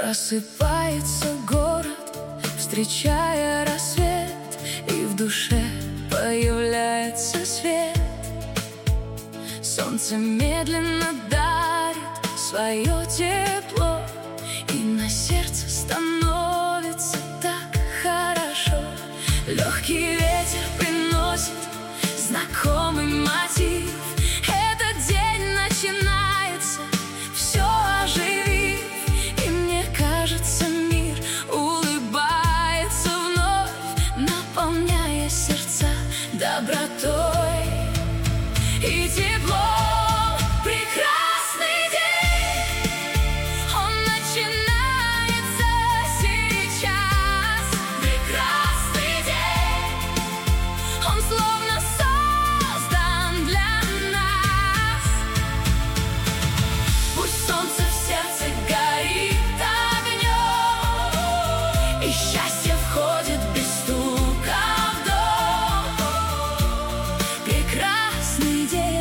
Просыпается город, встречая рассвет, и в душе появляется свет. Солнце медленно дарит свое тепло, и на сердце становится так хорошо. Легкий ветер приносит знакомый мотив. Этот день начинается, все оживив, и мне кажется, мир улыбается вновь, наполняя сердца добротой и теплом. Прекрасный день, он начинается сейчас. Прекрасный день, он словно создан для нас. Пусть солнце в сердце горит огнем, и счастье входит без стука в дом. Прекрасный день,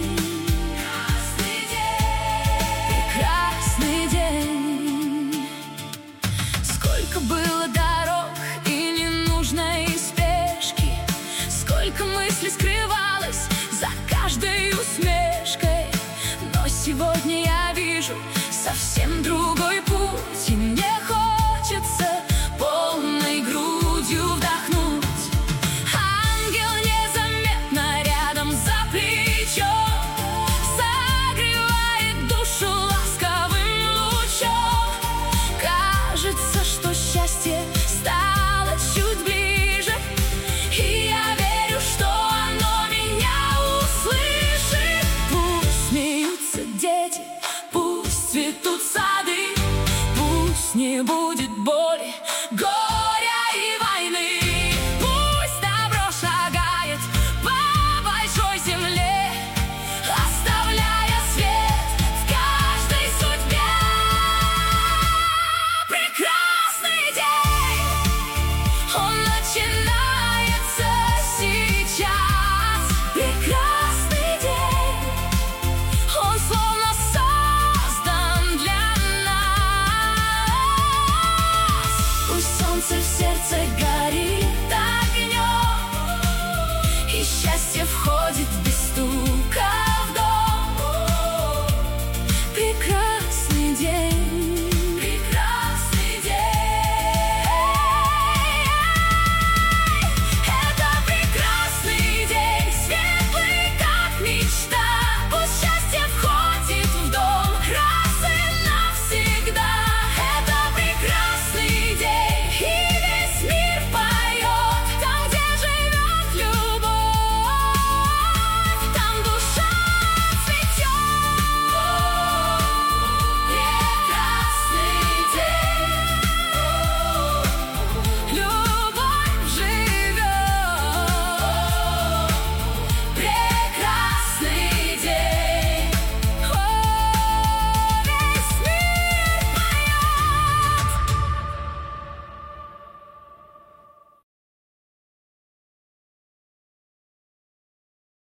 прекрасный день. Сколько было дорог и ненужной спешки, сколько мыслей скрывалось за каждой усмешкой. Но сегодня я вижу совсем другой путь, и мне хочется полной грудью вдохнуть. Ангел незаметно рядом за плечом согревает душу ласковым лучом. Кажется, что счастье стало чуть ближе, и я верю, что оно меня услышит. Пусть смеются дети, пусть цветут сады, пусть не будет боли, горя и войны. Пусть добро шагает по большой земле, оставляя свет в каждой судьбе. Прекрасный день, он начинается сейчас. Прекрасный день, он словно создан для нас. Пусть солнце в сердце горит огнем, и счастье входит без